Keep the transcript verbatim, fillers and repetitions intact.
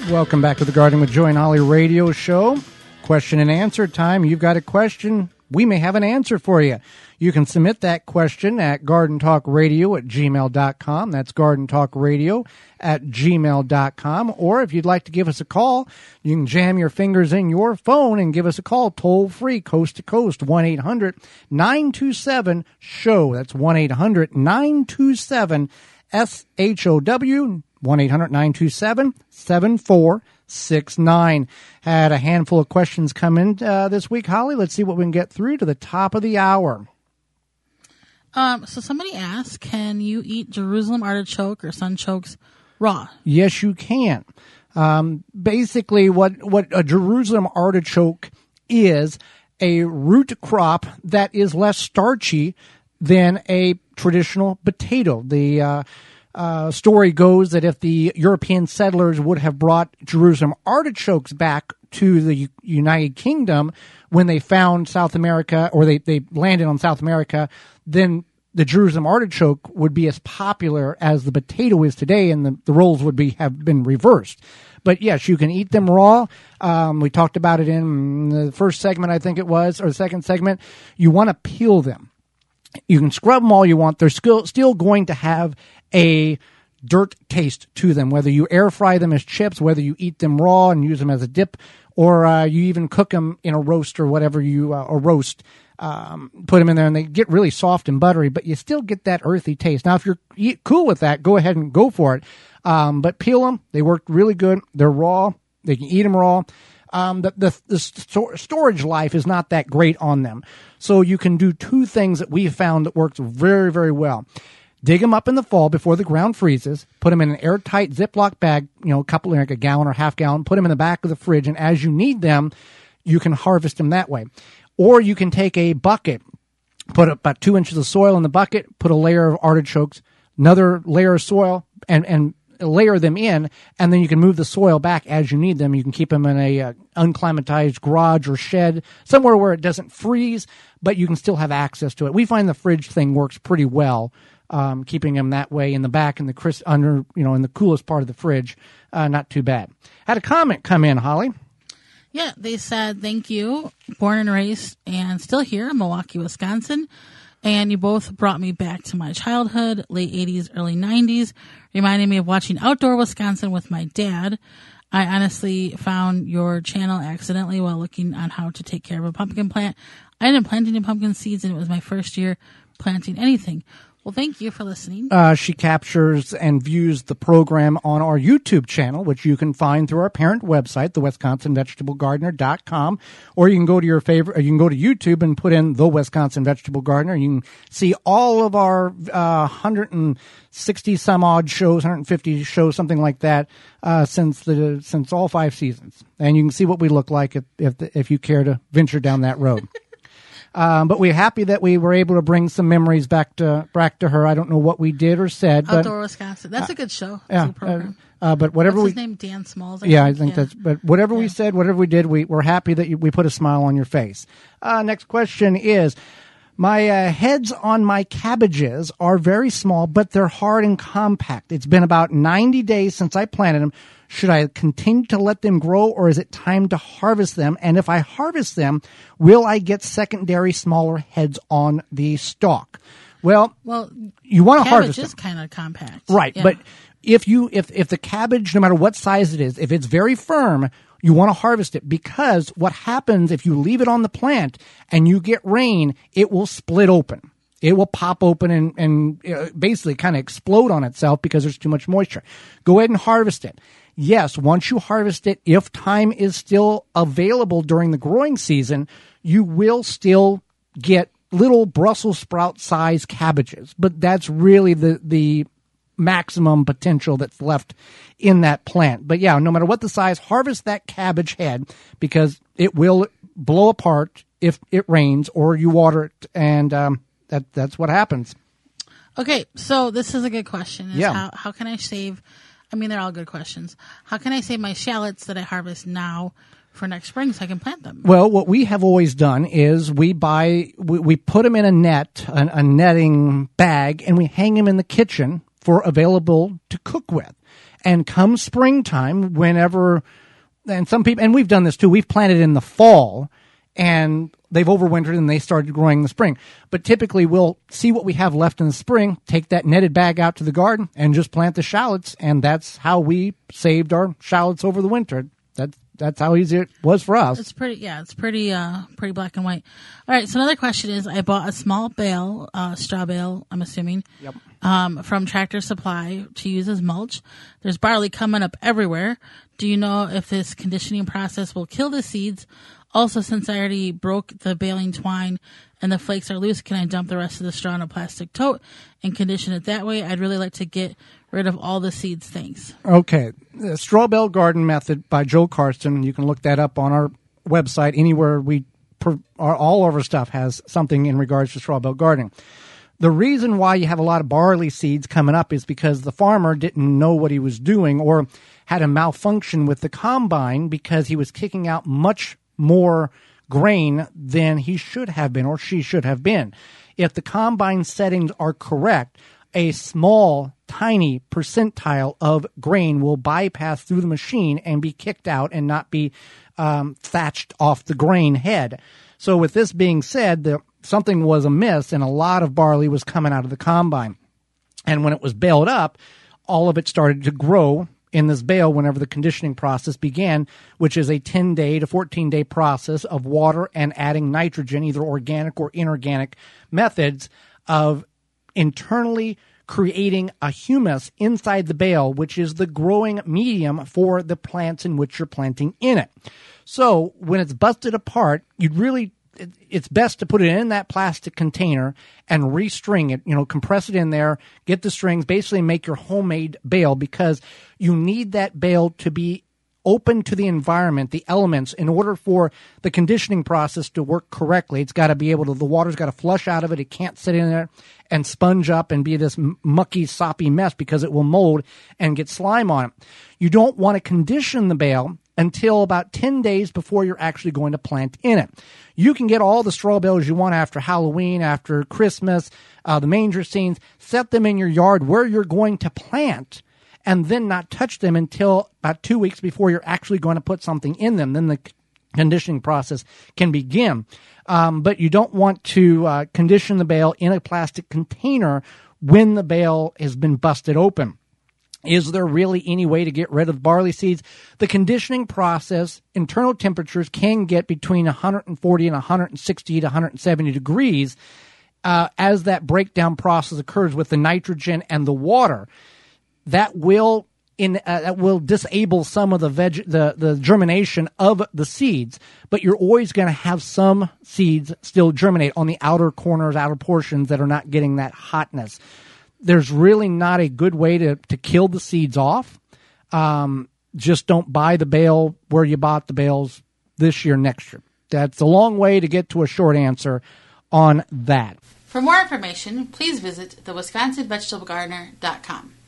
Welcome back to the Garden with Joy and Holly radio show. Question and answer time. You've got a question. We may have an answer for you. You can submit that question at garden talk radio at gmail dot com. That's garden talk radio at gmail dot com. Or if you'd like to give us a call, you can jam your fingers in your phone and give us a call toll free, coast to coast, one eight hundred nine two seven show. That's one eight hundred nine two seven S H O W. one eight hundred nine two seven seven four six nine. Had a handful of questions come in uh, this week, Holly. Let's see what we can get through to the top of the hour. Um, so somebody asked, can you eat Jerusalem artichoke or sunchokes raw? Yes, you can. Um, basically, what, what a Jerusalem artichoke is, a root crop that is less starchy than a traditional potato. The uh, uh, story goes that if the European settlers would have brought Jerusalem artichokes back to the U- United Kingdom when they found South America, or they, they landed on South America, then the Jerusalem artichoke would be as popular as the potato is today, and the, the roles would be have been reversed. But yes, you can eat them raw. Um, we talked about it in the first segment, I think it was, or the second segment. You want to peel them. You can scrub them all you want. They're still still going to have a dirt taste to them, whether you air fry them as chips, whether you eat them raw and use them as a dip, or uh, you even cook them in a roast or whatever you, uh, or roast, um, put them in there and they get really soft and buttery, but you still get that earthy taste. Now, if you're cool with that, go ahead and go for it. Um, but peel them. They work really good. They're raw. They can eat them raw. Um, the, the, the sto- storage life is not that great on them. So you can do two things that we found that works very, very well. Dig them up in the fall before the ground freezes. Put them in an airtight Ziploc bag, you know, a couple, like a gallon or half gallon. Put them in the back of the fridge, and as you need them, you can harvest them that way. Or you can take a bucket, put about two inches of soil in the bucket, put a layer of artichokes, another layer of soil, and and layer them in, and then you can move the soil back as you need them. You can keep them in a uh, unclimatized garage or shed, somewhere where it doesn't freeze, but you can still have access to it. We find the fridge thing works pretty well. Um, keeping them that way in the back in the crisp, under, you know, in the coolest part of the fridge, uh, not too bad. Had a comment come in, Holly. Yeah, they said, thank you, born and raised and still here in Milwaukee, Wisconsin. And you both brought me back to my childhood, late eighties, early nineties, reminding me of watching Outdoor Wisconsin with my dad. I honestly found your channel accidentally while looking on how to take care of a pumpkin plant. I didn't plant any pumpkin seeds, and it was my first year planting anything. Well, thank you for listening. Uh, she captures and views the program on our YouTube channel, which you can find through our parent website, the wisconsin vegetable gardener dot com, or you can go to your favorite, or you can go to YouTube and put in the Wisconsin Vegetable Gardener. You can see all of our uh, one hundred sixty some odd shows, one hundred fifty shows, something like that, uh, since the since all five seasons, and you can see what we look like if if, the, if you care to venture down that road. Um, but we're happy that we were able to bring some memories back to back to her. I don't know what we did or said. But, Outdoor Wisconsin. That's a good show. Yeah. Good program. Uh, uh, but whatever What's we, his name? Dan Smalls. I yeah, think. I think yeah. that's. But whatever yeah. we said, whatever we did, we we're happy that you, we put a smile on your face. Uh, next question is: my uh, heads on my cabbages are very small, but they're hard and compact. It's been about ninety days since I planted them. Should I continue to let them grow, or is it time to harvest them? And if I harvest them, will I get secondary smaller heads on the stalk? Well, well you want to harvest them. Cabbage is kind of compact. Right, yeah. but if you if if the cabbage, no matter what size it is, if it's very firm, you want to harvest it, because what happens if you leave it on the plant and you get rain, it will split open. It will pop open and, and uh, basically kind of explode on itself because there's too much moisture. Go ahead and harvest it. Yes, once you harvest it, if time is still available during the growing season, you will still get little Brussels sprout size cabbages. But that's really the, the maximum potential that's left in that plant. But yeah, no matter what the size, harvest that cabbage head, because it will blow apart if it rains or you water it, and um, that that's what happens. Okay, so this is a good question. Is Yeah. How, how can I save... I mean, they're all good questions. How can I save my shallots that I harvest now for next spring so I can plant them? Well, what we have always done is we buy, we, we put them in a net, a, a netting bag, and we hang them in the kitchen for available to cook with. And come springtime, whenever, and some people, and we've done this too, we've planted in the fall, and they've overwintered and they started growing in the spring. But typically we'll see what we have left in the spring, take that netted bag out to the garden, and just plant the shallots, and that's how we saved our shallots over the winter. That's that's how easy it was for us. It's pretty, yeah, it's pretty, uh, pretty black and white. All right, so another question is, I bought a small bale, uh, straw bale, I'm assuming, Yep. um, from Tractor Supply to use as mulch. There's barley coming up everywhere. Do you know if this conditioning process will kill the seeds? Also, since I already broke the baling twine and the flakes are loose, can I dump the rest of the straw in a plastic tote and condition it that way? I'd really like to get rid of all the seeds. Thanks. Okay. The Straw Bale Garden Method by Joe Karsten. You can look that up on our website. Anywhere we, per, our, all of our stuff has something in regards to straw bale gardening. The reason why you have a lot of barley seeds coming up is because the farmer didn't know what he was doing or had a malfunction with the combine because he was kicking out much more grain than he should have been or she should have been. If the combine settings are correct, a small, tiny percentile of grain will bypass through the machine and be kicked out and not be um, thatched off the grain head. So with this being said, the, something was amiss and a lot of barley was coming out of the combine. And when it was baled up, all of it started to grow in this bale whenever the conditioning process began, which is a ten-day to fourteen-day process of water and adding nitrogen, either organic or inorganic methods of internally creating a humus inside the bale, which is the growing medium for the plants in which you're planting in it. So when it's busted apart, you'd really, it's best to put it in that plastic container and restring it, you know, compress it in there, get the strings, basically make your homemade bale, because you need that bale to be open to the environment, the elements, in order for the conditioning process to work correctly. It's got to be able to, the water's got to flush out of it. It can't sit in there and sponge up and be this mucky, soppy mess because it will mold and get slime on it. You don't want to condition the bale until about ten days before you're actually going to plant in it. You can get all the straw bales you want after Halloween, after Christmas, uh, the manger scenes, set them in your yard where you're going to plant, and then not touch them until about two weeks before you're actually going to put something in them. Then the conditioning process can begin. Um, but you don't want to uh, condition the bale in a plastic container when the bale has been busted open. Is there really any way to get rid of barley seeds? The conditioning process, internal temperatures can get between one hundred forty and one hundred sixty to one hundred seventy degrees uh, as that breakdown process occurs with the nitrogen and the water. That will in uh, that will disable some of the veg the the germination of the seeds, but you're always going to have some seeds still germinate on the outer corners, outer portions that are not getting that hotness. There's really not a good way to, to kill the seeds off. Um, just don't buy the bale where you bought the bales this year, next year. That's a long way to get to a short answer on that. For more information, please visit the Wisconsin Vegetable Gardener dot com.